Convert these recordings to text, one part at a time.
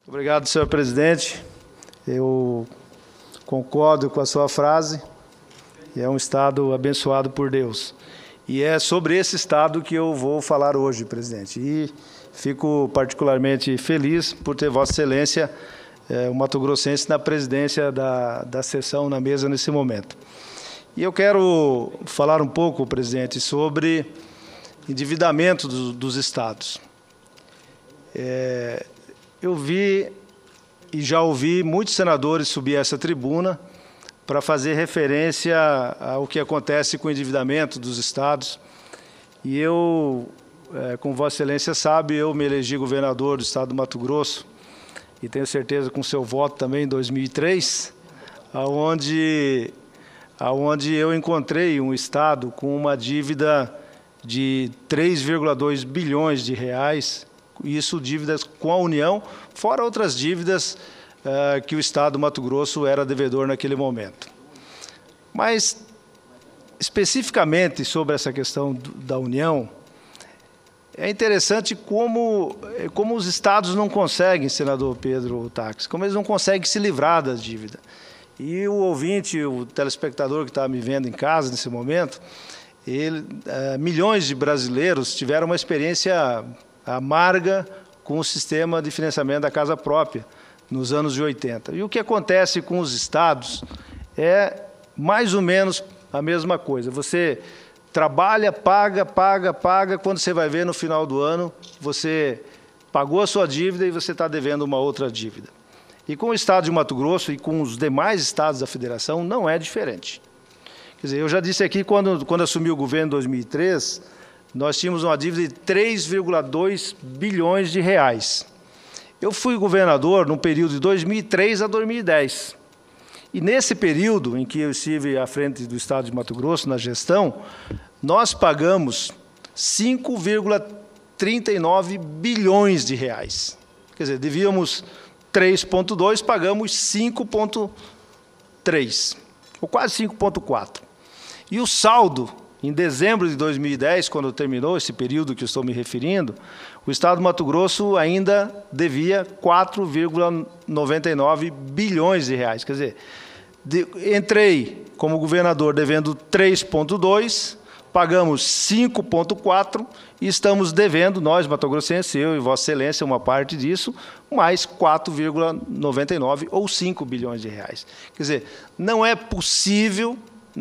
Obrigado, senhor presidente. Eu concordo com a sua frase. É um Estado abençoado por Deus. E é sobre esse Estado que eu vou falar hoje, presidente. E fico particularmente feliz por ter Vossa Excelência, o mato-grossense, na presidência da sessão, na mesa, nesse momento. E eu quero falar um pouco, presidente, sobre endividamento dos estados. Eu vi e já ouvi muitos senadores subir a essa tribuna para fazer referência ao que acontece com o endividamento dos estados. E eu, como Vossa Excelência sabe, eu me elegi governador do estado do Mato Grosso, e tenho certeza com seu voto também em 2003, aonde eu encontrei um estado com uma dívida de 3,2 bilhões de reais, isso dívidas com a União, fora outras dívidas que o estado do Mato Grosso era devedor naquele momento. Mas, especificamente sobre essa questão da União, é interessante como os estados não conseguem, senador Pedro Táxi, como eles não conseguem se livrar da dívida. E o ouvinte, o telespectador que está me vendo em casa nesse momento, milhões de brasileiros tiveram uma experiência amarga com o sistema de financiamento da casa própria nos anos de 80. E o que acontece com os estados é mais ou menos a mesma coisa. Você trabalha, paga, quando você vai ver no final do ano, você pagou a sua dívida e você está devendo uma outra dívida. E com o estado de Mato Grosso e com os demais estados da federação não é diferente. Quer dizer, eu já disse aqui, quando assumi o governo em 2003, nós tínhamos uma dívida de 3,2 bilhões de reais. Eu fui governador no período de 2003 a 2010. E nesse período em que eu estive à frente do estado de Mato Grosso, na gestão, nós pagamos 5,39 bilhões de reais. Quer dizer, devíamos 3,2, pagamos 5,3, ou quase 5,4. E o saldo, em dezembro de 2010, quando terminou esse período que eu estou me referindo, o estado do Mato Grosso ainda devia 4,99 bilhões de reais. Quer dizer, entrei como governador devendo 3,2, pagamos 5,4 e estamos devendo, nós, matogrossenses, eu e Vossa Excelência, uma parte disso, mais 4,99 ou 5 bilhões de reais. Quer dizer, não é possível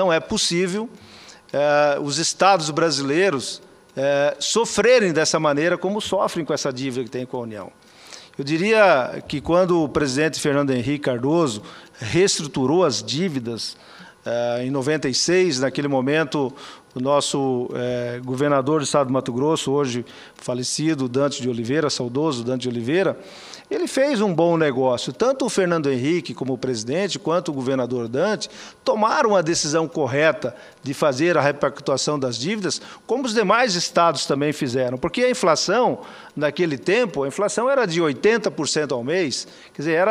os estados brasileiros sofrerem dessa maneira como sofrem com essa dívida que tem com a União. Eu diria que quando o presidente Fernando Henrique Cardoso reestruturou as dívidas em 96, naquele momento, o nosso governador do estado do Mato Grosso, hoje falecido, Dante de Oliveira, saudoso Dante de Oliveira, ele fez um bom negócio. Tanto o Fernando Henrique, como o presidente, quanto o governador Dante, tomaram a decisão correta de fazer a repactuação das dívidas, como os demais estados também fizeram. Porque a inflação, naquele tempo, a inflação era de 80% ao mês, quer dizer,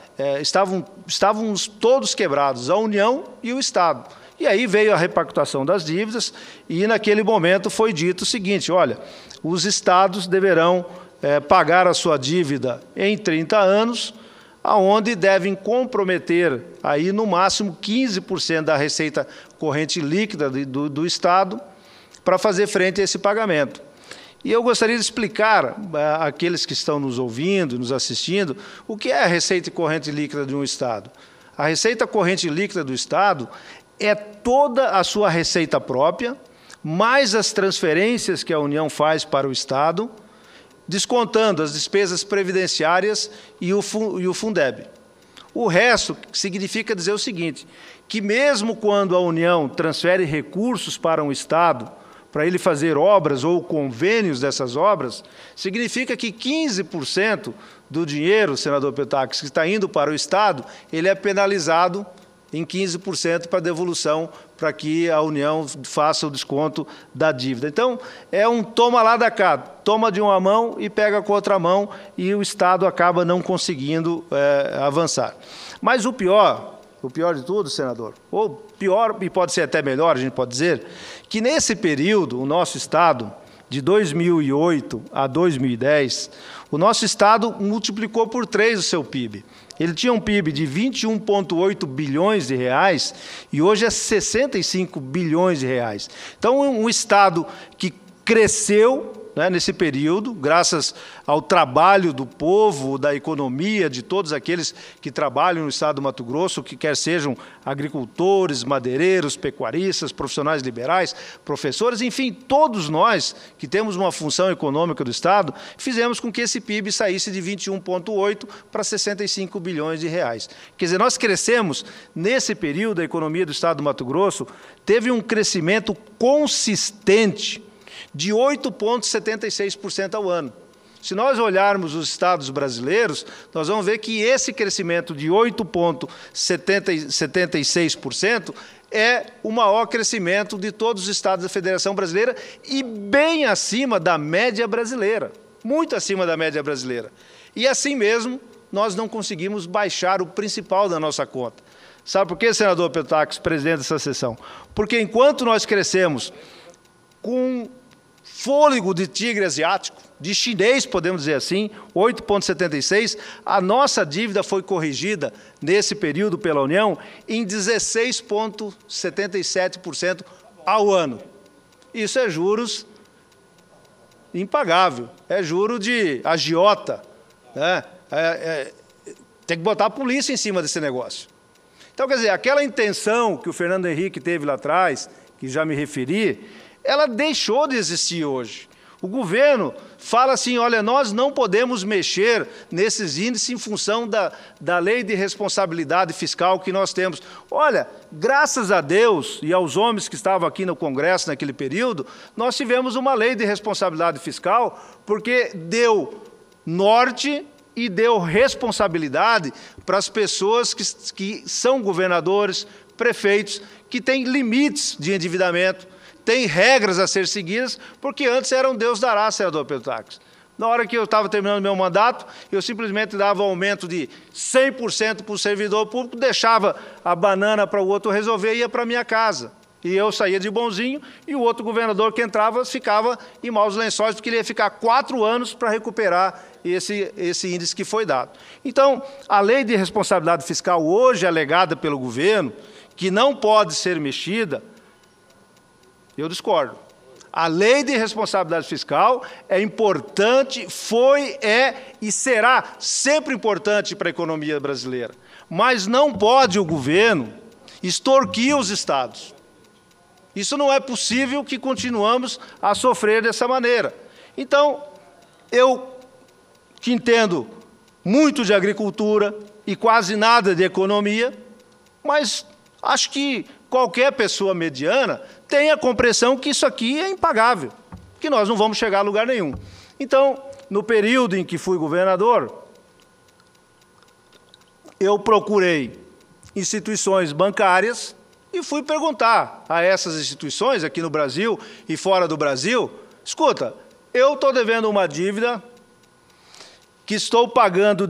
estávamos todos quebrados, a União e o Estado. E aí veio a repactuação das dívidas e, naquele momento, foi dito o seguinte, olha, os estados deverão pagar a sua dívida em 30 anos, aonde devem comprometer, aí, no máximo, 15% da receita corrente líquida do Estado para fazer frente a esse pagamento. E eu gostaria de explicar àqueles que estão nos ouvindo, nos assistindo, o que é a receita corrente líquida de um Estado. A receita corrente líquida do Estado é toda a sua receita própria, mais as transferências que a União faz para o Estado, descontando as despesas previdenciárias e o Fundeb. O resto significa dizer o seguinte, que mesmo quando a União transfere recursos para um Estado, para ele fazer obras ou convênios dessas obras, significa que 15% do dinheiro, senador Petax, que está indo para o Estado, ele é penalizado em 15% para devolução, para que a União faça o desconto da dívida. Então, é um toma lá da cá, toma de uma mão e pega com a outra mão, e o Estado acaba não conseguindo avançar. Mas o pior de tudo, senador, ou pior, e pode ser até melhor, a gente pode dizer, que nesse período, o nosso Estado, de 2008 a 2010, o nosso Estado multiplicou por 3 o seu PIB. Ele tinha um PIB de 21,8 bilhões de reais e hoje é 65 bilhões de reais. Então, um Estado que cresceu, né, nesse período, graças ao trabalho do povo, da economia, de todos aqueles que trabalham no Estado do Mato Grosso, que quer sejam agricultores, madeireiros, pecuaristas, profissionais liberais, professores, enfim, todos nós que temos uma função econômica do Estado, fizemos com que esse PIB saísse de 21,8 para 65 bilhões de reais. Quer dizer, nós crescemos, nesse período, a economia do Estado do Mato Grosso teve um crescimento consistente de 8,76% ao ano. Se nós olharmos os estados brasileiros, nós vamos ver que esse crescimento de 8,76% é o maior crescimento de todos os estados da Federação Brasileira e bem acima da média brasileira, muito acima da média brasileira. E assim mesmo, nós não conseguimos baixar o principal da nossa conta. Sabe por quê, senador Petax, presidente dessa sessão? Porque enquanto nós crescemos com fôlego de tigre asiático, de chinês, podemos dizer assim, 8,76, a nossa dívida foi corrigida, nesse período pela União, em 16,77% ao ano. Isso é juros impagável, é juro de agiota, né? Tem que botar a polícia em cima desse negócio. Então, quer dizer, aquela intenção que o Fernando Henrique teve lá atrás, que já me referi, ela deixou de existir hoje. O governo fala assim, olha, nós não podemos mexer nesses índices em função da lei de responsabilidade fiscal que nós temos. Olha, graças a Deus e aos homens que estavam aqui no Congresso naquele período, nós tivemos uma lei de responsabilidade fiscal porque deu norte e deu responsabilidade para as pessoas que são governadores, prefeitos, que têm limites de endividamento, tem regras a ser seguidas, porque antes era um Deus dará, senador Petax. Na hora que eu estava terminando meu mandato, eu simplesmente dava aumento de 100% para o servidor público, deixava a banana para o outro resolver e ia para a minha casa. E eu saía de bonzinho, e o outro governador que entrava ficava em maus lençóis, porque ele ia ficar 4 anos para recuperar esse índice que foi dado. Então, a lei de responsabilidade fiscal hoje alegada pelo governo, que não pode ser mexida, eu discordo. A lei de responsabilidade fiscal é importante, foi, é e será sempre importante para a economia brasileira. Mas não pode o governo extorquir os estados. Isso não é possível que continuamos a sofrer dessa maneira. Então, eu que entendo muito de agricultura e quase nada de economia, mas acho que qualquer pessoa mediana tem a compreensão que isso aqui é impagável, que nós não vamos chegar a lugar nenhum. Então, no período em que fui governador, eu procurei instituições bancárias e fui perguntar a essas instituições, aqui no Brasil e fora do Brasil, escuta, eu estou devendo uma dívida que estou pagando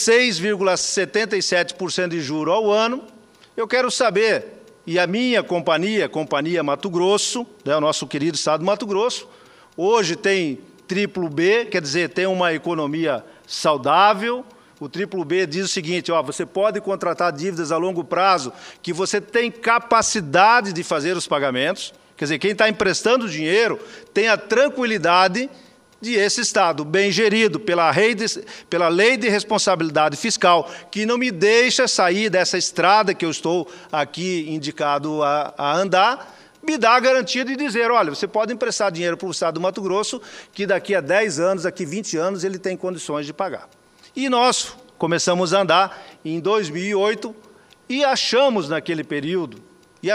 16,77% de juro ao ano, eu quero saber, e a minha companhia, Companhia Mato Grosso, né, o nosso querido Estado do Mato Grosso, hoje tem triplo B, quer dizer, tem uma economia saudável. O triplo B diz o seguinte, ó, você pode contratar dívidas a longo prazo, que você tem capacidade de fazer os pagamentos. Quer dizer, quem está emprestando dinheiro tem a tranquilidade de esse Estado bem gerido pela lei de responsabilidade fiscal, que não me deixa sair dessa estrada que eu estou aqui indicado a andar, me dá a garantia de dizer, olha, você pode emprestar dinheiro para o Estado do Mato Grosso, que daqui a 10 anos, daqui a 20 anos, ele tem condições de pagar. E nós começamos a andar em 2008 e achamos naquele período,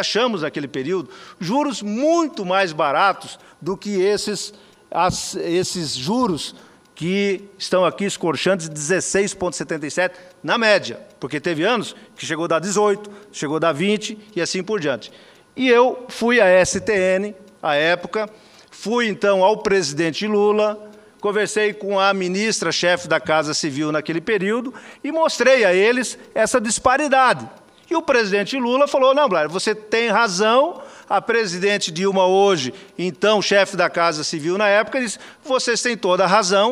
juros muito mais baratos do que esses juros que estão aqui escorchantes, 16,77 na média, porque teve anos que chegou a dar 18, chegou a dar 20 e assim por diante. E eu fui à STN, à época, fui então ao presidente Lula, conversei com a ministra-chefe da Casa Civil naquele período e mostrei a eles essa disparidade. E o presidente Lula falou, não, Blair, você tem razão, a presidente Dilma hoje, então chefe da Casa Civil na época, disse, vocês têm toda a razão,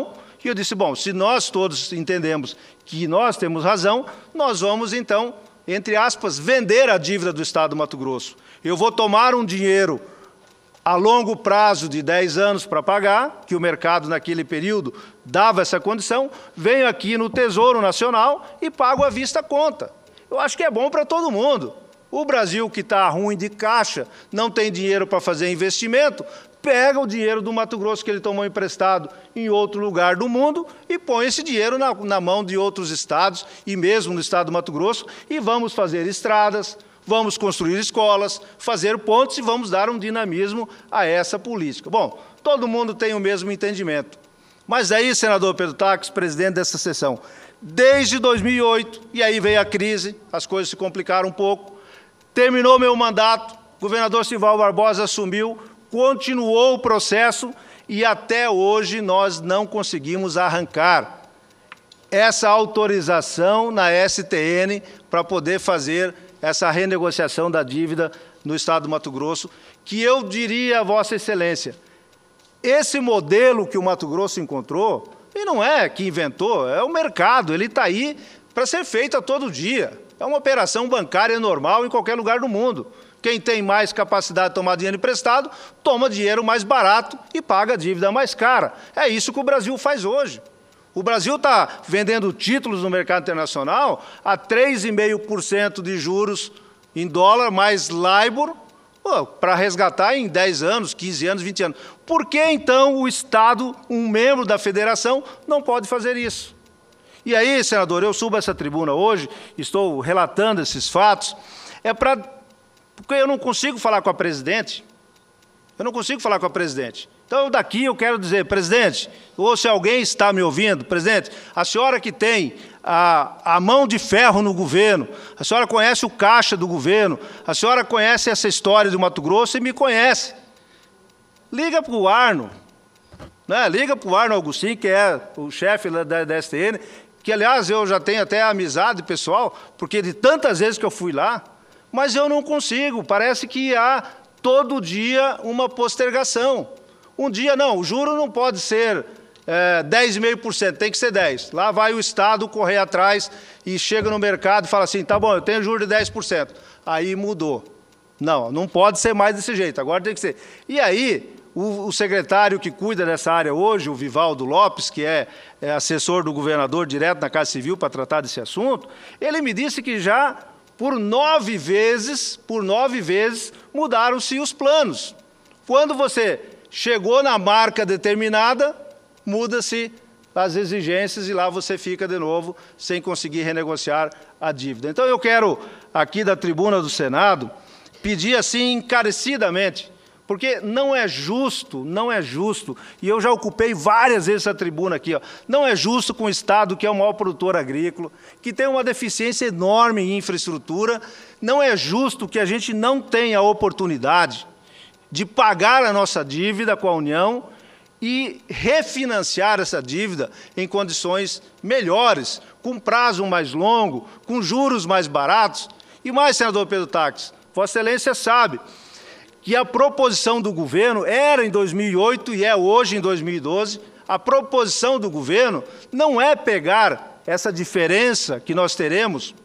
E eu disse, bom, se nós todos entendemos que nós temos razão, nós vamos, então, entre aspas, vender a dívida do Estado do Mato Grosso. Eu vou tomar um dinheiro a longo prazo de 10 anos para pagar, que o mercado naquele período dava essa condição, venho aqui no Tesouro Nacional e pago à vista a conta. Eu acho que é bom para todo mundo. O Brasil, que está ruim de caixa, não tem dinheiro para fazer investimento, pega o dinheiro do Mato Grosso que ele tomou emprestado em outro lugar do mundo e põe esse dinheiro na mão de outros estados, e mesmo no estado do Mato Grosso, e vamos fazer estradas, vamos construir escolas, fazer pontes e vamos dar um dinamismo a essa política. Bom, todo mundo tem o mesmo entendimento. Mas aí, senador Pedro Taques, presidente dessa sessão, desde 2008, e aí veio a crise, as coisas se complicaram um pouco, terminou meu mandato, o governador Simval Barbosa assumiu, continuou o processo e até hoje nós não conseguimos arrancar essa autorização na STN para poder fazer essa renegociação da dívida no Estado do Mato Grosso, que eu diria a Vossa Excelência, esse modelo que o Mato Grosso encontrou, e não é que inventou, é o mercado, ele está aí para ser feito a todo dia. É uma operação bancária normal em qualquer lugar do mundo. Quem tem mais capacidade de tomar dinheiro emprestado, toma dinheiro mais barato e paga a dívida mais cara. É isso que o Brasil faz hoje. O Brasil está vendendo títulos no mercado internacional a 3,5% de juros em dólar, mais LIBOR, para resgatar em 10 anos, 15 anos, 20 anos. Por que, então, o Estado, um membro da federação, não pode fazer isso? E aí, senador, eu subo essa tribuna hoje, estou relatando esses fatos, porque eu não consigo falar com a presidente. Então, daqui eu quero dizer, presidente, ou se alguém está me ouvindo, presidente, a senhora que tem a mão de ferro no governo, a senhora conhece o caixa do governo, a senhora conhece essa história do Mato Grosso e me conhece. Liga para o Arno, né? Liga para o Arno Augustin, que é o chefe da STN, que, aliás, eu já tenho até amizade pessoal, porque de tantas vezes que eu fui lá, mas eu não consigo, parece que há todo dia uma postergação. Um dia, não, o juro não pode ser 10,5%, tem que ser 10%. Lá vai o Estado correr atrás e chega no mercado e fala assim, tá bom, eu tenho juro de 10%. Aí mudou. Não, não pode ser mais desse jeito, agora tem que ser. E aí, o secretário que cuida dessa área hoje, o Vivaldo Lopes, que é assessor do governador direto na Casa Civil para tratar desse assunto, ele me disse que já por 9 vezes, mudaram-se os planos. Quando você chegou na marca determinada, muda-se as exigências e lá você fica de novo sem conseguir renegociar a dívida. Então eu quero, aqui da tribuna do Senado, pedir assim encarecidamente, porque não é justo, e eu já ocupei várias vezes essa tribuna aqui, não é justo com o Estado, que é o maior produtor agrícola, que tem uma deficiência enorme em infraestrutura, não é justo que a gente não tenha a oportunidade de pagar a nossa dívida com a União e refinanciar essa dívida em condições melhores, com prazo mais longo, com juros mais baratos. E mais, senador Pedro Taques, Vossa Excelência sabe que a proposição do governo era em 2008 e é hoje em 2012, a proposição do governo não é pegar essa diferença que nós teremos,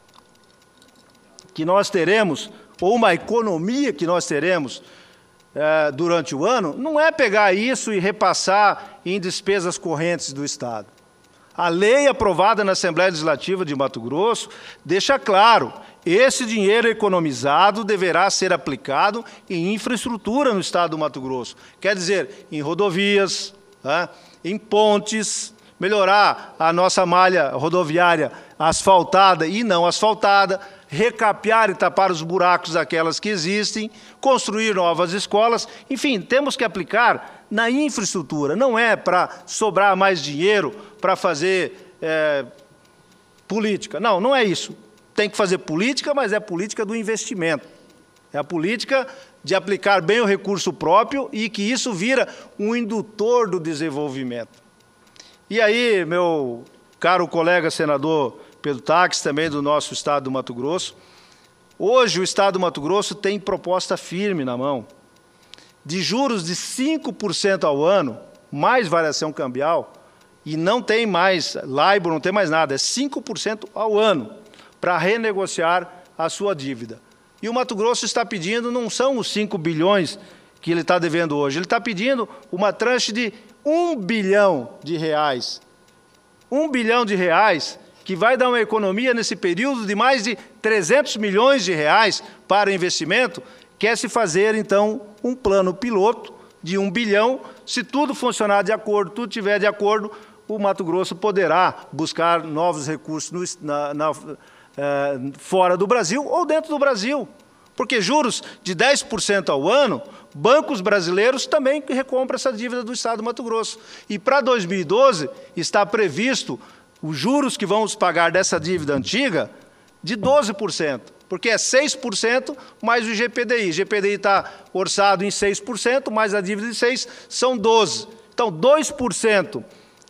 ou uma economia que nós teremos durante o ano, não é pegar isso e repassar em despesas correntes do Estado. A lei aprovada na Assembleia Legislativa de Mato Grosso deixa claro, esse dinheiro economizado deverá ser aplicado em infraestrutura no Estado do Mato Grosso. Quer dizer, em rodovias, em pontes, melhorar a nossa malha rodoviária asfaltada e não asfaltada, recapear e tapar os buracos daquelas que existem, construir novas escolas, enfim, temos que aplicar na infraestrutura, não é para sobrar mais dinheiro para fazer política. Não, não é isso. Tem que fazer política, mas é a política do investimento. É a política de aplicar bem o recurso próprio e que isso vira um indutor do desenvolvimento. E aí, meu caro colega senador Pedro Taques, também do nosso Estado do Mato Grosso, hoje o Estado do Mato Grosso tem proposta firme na mão, de juros de 5% ao ano, mais variação cambial, e não tem mais LIBOR, não tem mais nada, é 5% ao ano para renegociar a sua dívida. E o Mato Grosso está pedindo, não são os 5 bilhões que ele está devendo hoje, ele está pedindo uma tranche de 1 bilhão de reais. 1 bilhão de reais, que vai dar uma economia nesse período de mais de 300 milhões de reais para investimento, quer se fazer, então, um plano piloto de 1 bilhão. Se tudo funcionar de acordo, tudo estiver de acordo, o Mato Grosso poderá buscar novos recursos fora do Brasil ou dentro do Brasil. Porque juros de 10% ao ano, bancos brasileiros também recompram essa dívida do Estado do Mato Grosso. E para 2012 está previsto os juros que vamos pagar dessa dívida antiga de 12%, porque é 6% mais o IGPDI. O IGPDI está orçado em 6%, mais a dívida de 6%, são 12%. Então, 2%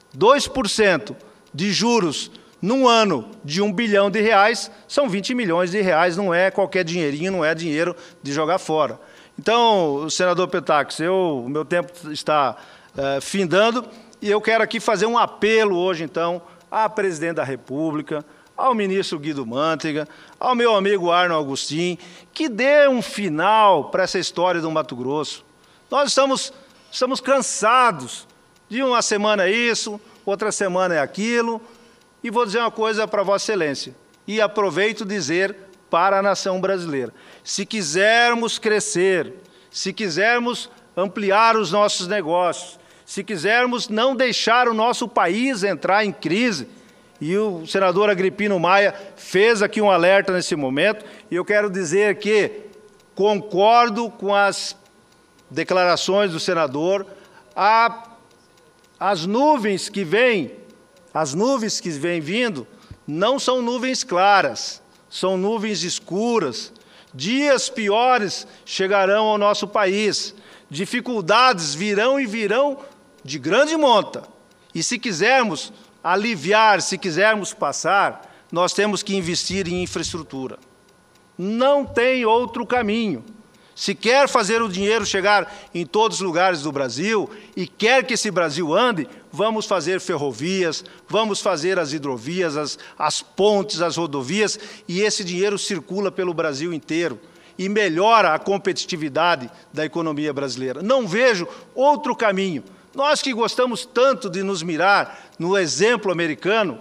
de juros num ano de 1 bilhão de reais, são 20 milhões de reais, não é qualquer dinheirinho, não é dinheiro de jogar fora. Então, senador Petax, o meu tempo está findando, e eu quero aqui fazer um apelo hoje, então, à presidente da República, ao ministro Guido Mantega, ao meu amigo Arno Agustin, que dê um final para essa história do Mato Grosso. Nós estamos cansados de uma semana é isso, outra semana é aquilo. E vou dizer uma coisa para Vossa Excelência, e aproveito dizer para a nação brasileira. Se quisermos crescer, se quisermos ampliar os nossos negócios, se quisermos não deixar o nosso país entrar em crise, e o senador Agripino Maia fez aqui um alerta nesse momento, e eu quero dizer que concordo com as declarações do senador, as nuvens que vêm vindo não são nuvens claras, são nuvens escuras. Dias piores chegarão ao nosso país, dificuldades virão e virão de grande monta. E se quisermos aliviar, se quisermos passar, nós temos que investir em infraestrutura. Não tem outro caminho. Se quer fazer o dinheiro chegar em todos os lugares do Brasil e quer que esse Brasil ande, vamos fazer ferrovias, vamos fazer as hidrovias, as pontes, as rodovias, e esse dinheiro circula pelo Brasil inteiro e melhora a competitividade da economia brasileira. Não vejo outro caminho. Nós que gostamos tanto de nos mirar no exemplo americano,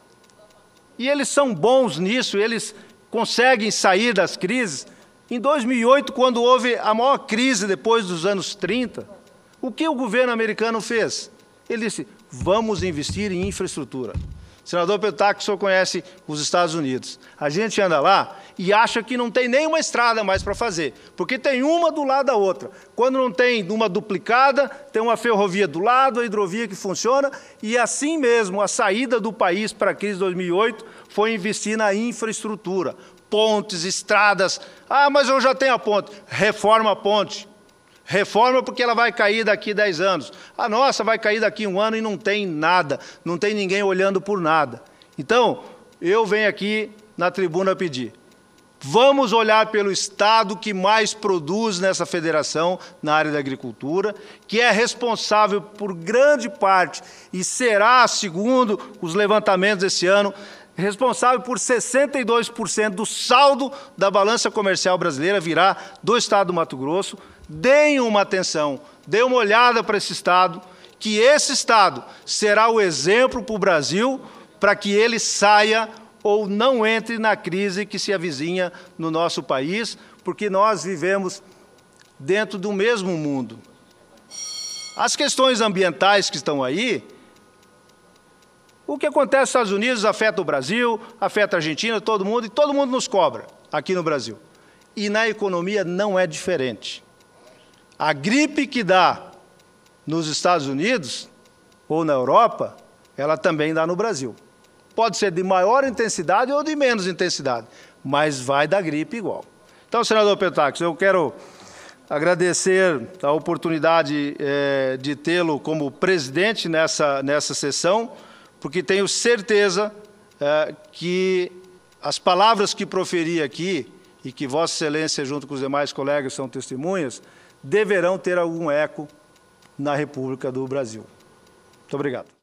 e eles são bons nisso, eles conseguem sair das crises. Em 2008, quando houve a maior crise depois dos anos 30, o que o governo americano fez? Ele disse, vamos investir em infraestrutura. Senador Petax, o senhor conhece os Estados Unidos. A gente anda lá e acha que não tem nenhuma estrada mais para fazer, porque tem uma do lado da outra. Quando não tem uma duplicada, tem uma ferrovia do lado, a hidrovia que funciona, e assim mesmo a saída do país para a crise de 2008 foi investir na infraestrutura. Pontes, estradas. Ah, mas eu já tenho a ponte. Reforma a ponte. Reforma porque ela vai cair daqui a 10 anos. A nossa vai cair daqui a 1 ano e não tem nada. Não tem ninguém olhando por nada. Então, eu venho aqui na tribuna pedir. Vamos olhar pelo Estado que mais produz nessa federação na área da agricultura, que é responsável por grande parte e será, segundo os levantamentos desse ano, responsável por 62% do saldo da balança comercial brasileira virá do Estado do Mato Grosso. Deem uma atenção, deem uma olhada para esse Estado, que esse Estado será o exemplo para o Brasil, para que ele saia ou não entre na crise que se avizinha no nosso país, porque nós vivemos dentro do mesmo mundo. As questões ambientais que estão aí, o que acontece nos Estados Unidos afeta o Brasil, afeta a Argentina, todo mundo, e todo mundo nos cobra aqui no Brasil. E na economia não é diferente. A gripe que dá nos Estados Unidos ou na Europa, ela também dá no Brasil. Pode ser de maior intensidade ou de menos intensidade, mas vai dar gripe igual. Então, senador Petax, eu quero agradecer a oportunidade de tê-lo como presidente nessa sessão, porque tenho certeza que as palavras que proferi aqui, e que Vossa Excelência, junto com os demais colegas, são testemunhas, deverão ter algum eco na República do Brasil. Muito obrigado.